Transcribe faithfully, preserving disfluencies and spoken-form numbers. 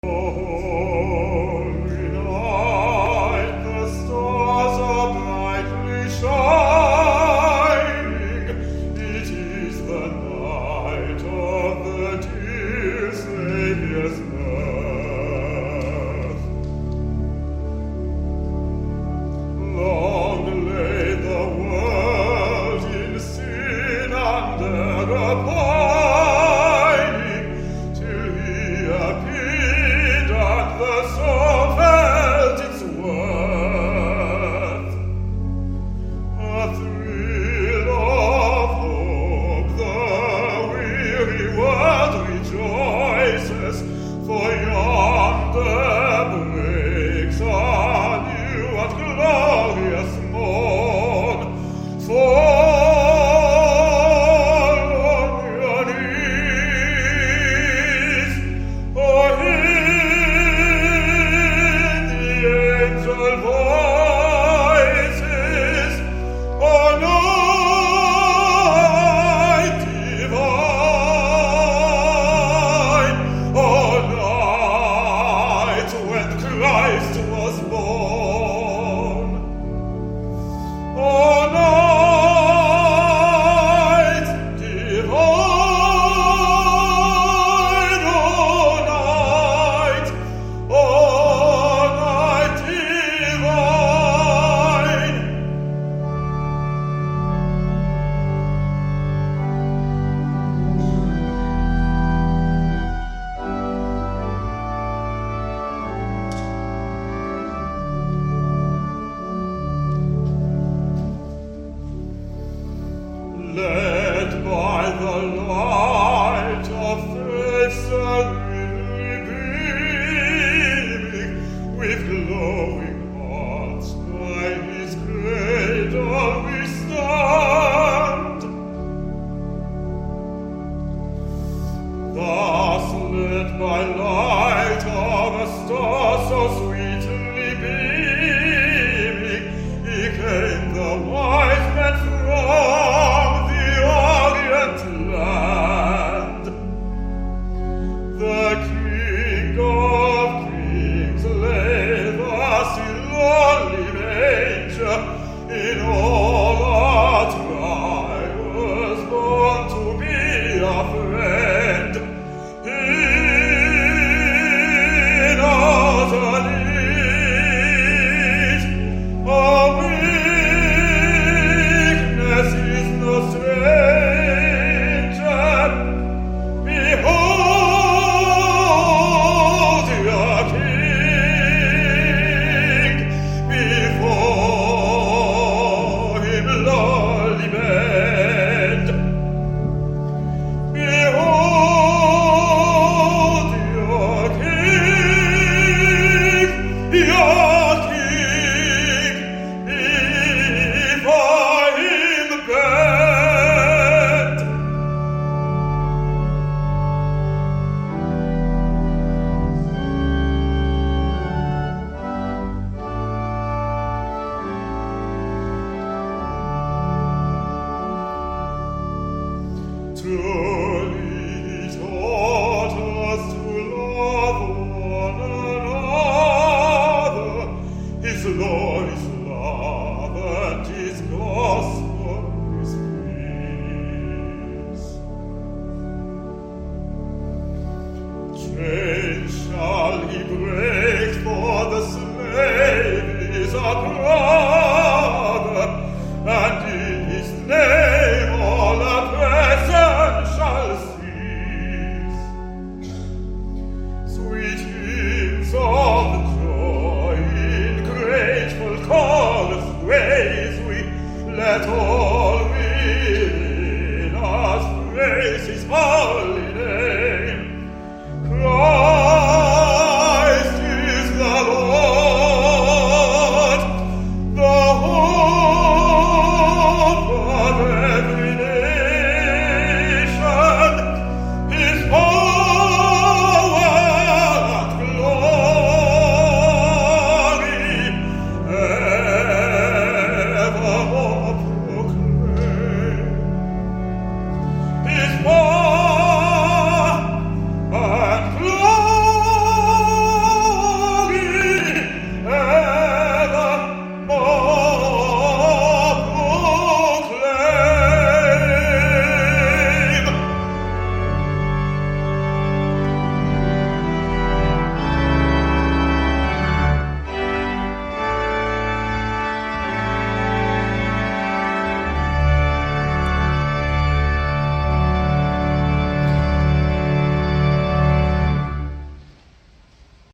Led by the light of faith serenely beaming, with glowing hearts by His cradle we stand. Thus led by light of a star so sweetly beaming, He came the wise men from land. The King of Kings lay thus in lowly manger, in all our trials born to be a friend. He knows our need, our weakness is no stranger. Truly He taught us to love one another. His law is love, and His gospel is peace. Chains shall He break, for the slave is a bride.